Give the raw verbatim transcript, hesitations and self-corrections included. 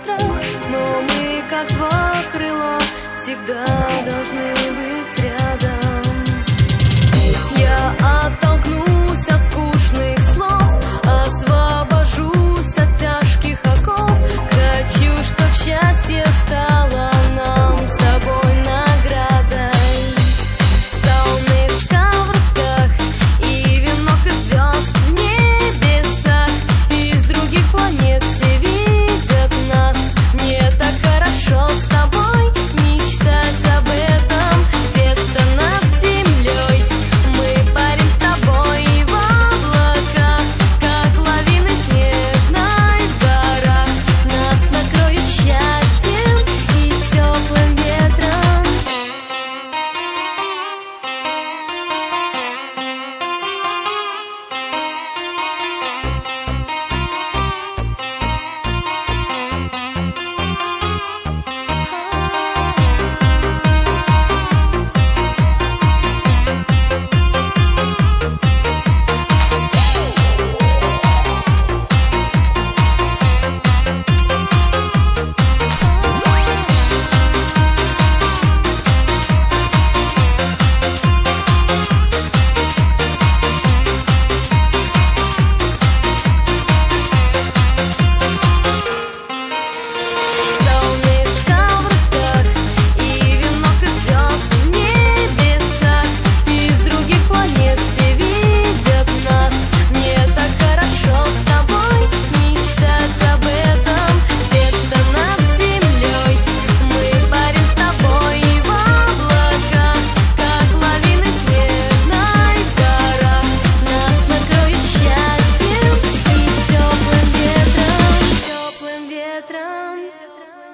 страх, но мы, как два крыла, всегда должны быть рядом. Я оттолкнусь от скучных слов, освобожусь от тяжких оков. Хочу, чтоб счастье стало нам с тобой наградой. Солнышко в руках и венок из звезд в небесах. Из других планет все видят нас. Мне так хорошо с тобой мечтать об этом. Где-то над землей мы парим с тобой в облаках, как лавины снежной в горах. Нас накроет счастьем и теплым ветром. Солнышко в руках и венок из звезд в небесах. Из других планет все видят нас. Мне так хорошо с тобой мечтать об этом. Где-то над землей мы парим с тобой в облаках, как лавины снежной в горах. Нас накроет счастьем и теплым ветром, теплым ветром.